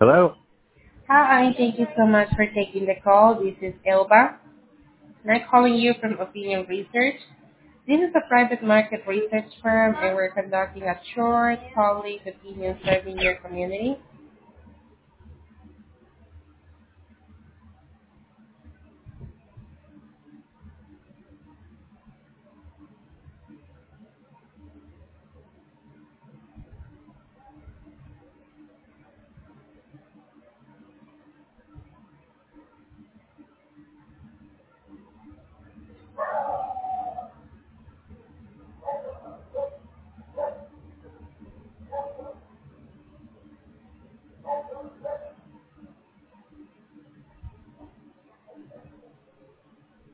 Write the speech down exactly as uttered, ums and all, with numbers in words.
Hello? Hi, thank you so much for taking the call. This is Elba, and I'm calling you from Opinion Research. This is a private market research firm, and we're conducting a short, public opinion survey in your community.